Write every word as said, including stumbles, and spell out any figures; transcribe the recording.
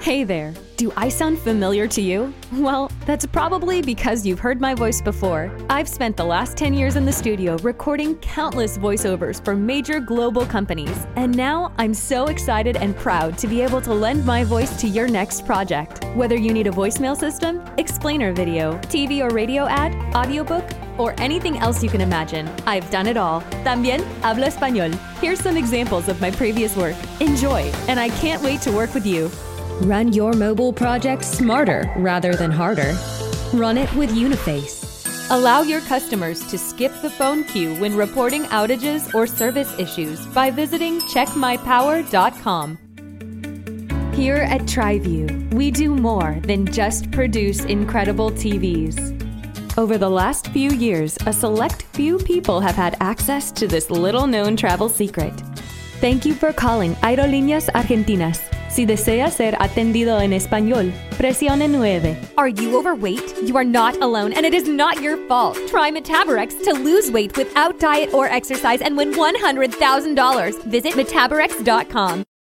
Hey there, do I sound familiar to you? Well, that's probably because you've heard my voice before. I've spent the last ten years in the studio recording countless voiceovers for major global companies, and now I'm so excited and proud to be able to lend my voice to your next project. Whether you need a voicemail system, explainer video, T V or radio ad, audiobook, or anything else you can imagine, I've done it all. También hablo español. Here's some examples of my previous work. Enjoy, and I can't wait to work with you. Run your mobile project smarter rather than harder. Run it with Uniface. Allow your customers to skip the phone queue when reporting outages or service issues by visiting check my power dot com. Here at TriView, we do more than just produce incredible T Vs. Over the last few years, a select few people have had access to this little-known travel secret. Thank you for calling Aerolíneas Argentinas. Si desea ser atendido en español, presione nueve. Are you overweight? You are not alone, and it is not your fault. Try Metaborex to lose weight without diet or exercise and win one hundred thousand dollars. Visit Metaborex dot com.